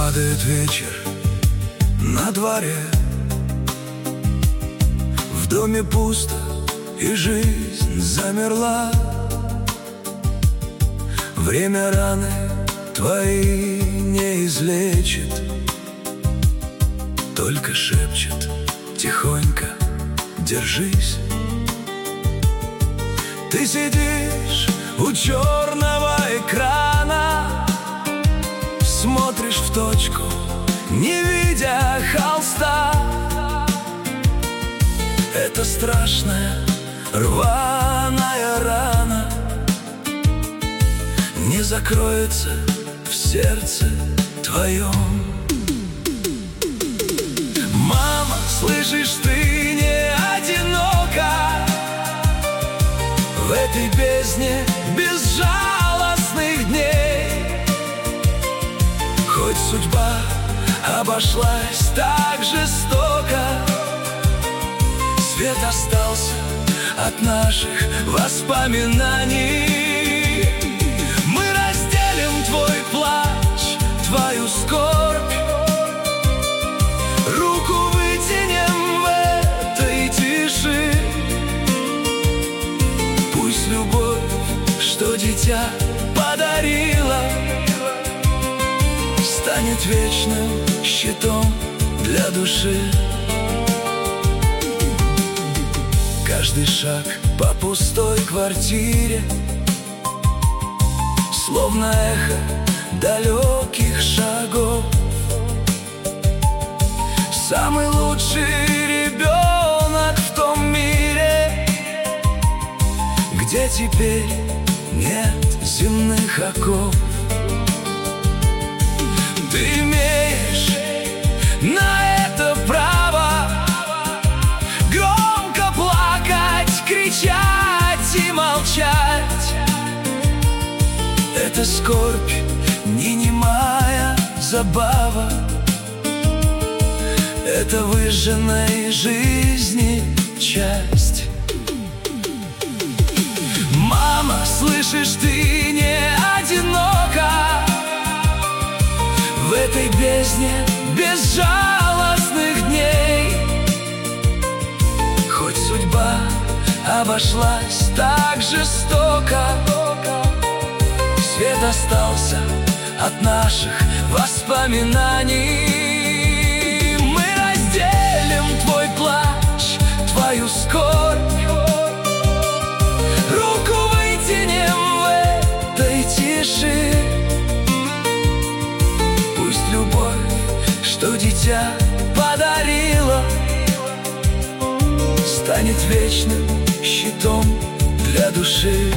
Падает вечер на дворе, в доме пусто и жизнь замерла. Время раны твои не излечит, только шепчет тихонько: держись. Ты сидишь у черного экрана, смотришь в точку, не видя холста. Это страшная рваная рана не закроется в сердце твоем. Мама, слышишь, ты не одинока в этой бездне безжалостных дней. Хоть судьба обошлась так жестоко, свет остался от наших воспоминаний. Мы разделим твой плач, твою скорбь, руку вытянем в этой тиши. Пусть любовь, что дитя подарила, станет вечным щитом для души. Каждый шаг по пустой квартире словно эхо далеких шагов. Самый лучший ребенок в том мире, где теперь нет земных оков. Ты имеешь на это право громко плакать, кричать и молчать. Это скорбь, не немая забава, это выжженной жизни часть. Мама, слышишь, ты не одинока в этой бездне безжалостных дней. Хоть судьба обошлась так жестоко, свет остался от наших воспоминаний. Мы разделим твой плач, твою скорбь, руку вытянем в этой тиши. Пусть любовь, что дитя подарила, станет вечным щитом для души.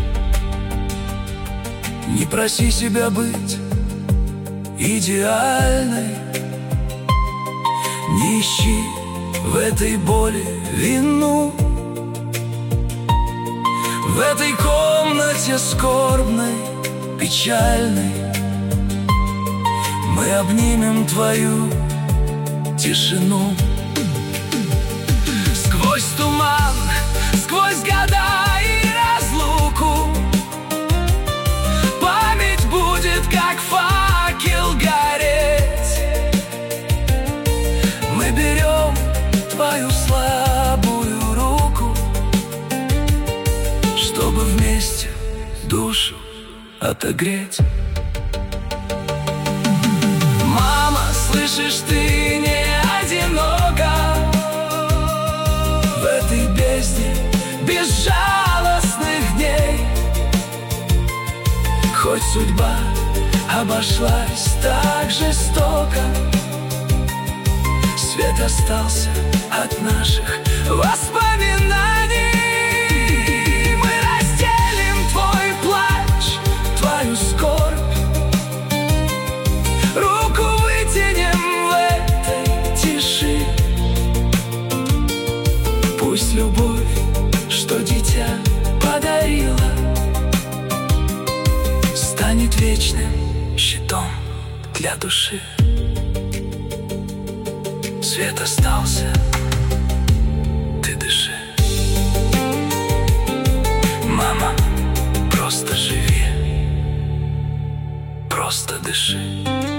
Не проси себя быть идеальной, не ищи в этой боли вину. В этой комнате скорбной, печальной мы обнимем твою тишину. Сквозь туман, сквозь года и разлуку память будет, как факел, гореть. Мы берем твою слабую руку, чтобы вместе душу отогреть. Мама, слышишь, ты не одинока в этой бездне безжалостных дней. Хоть судьба обошлась так жестоко, свет остался от наших воспоминаний. Мы разделим твой плач, твою скорбь, руку вытянем в этой тиши. Пусть любовь, что дитя подарила, станет вечным щитом для души. Свет остался, ты дыши. Мама, просто живи, просто дыши.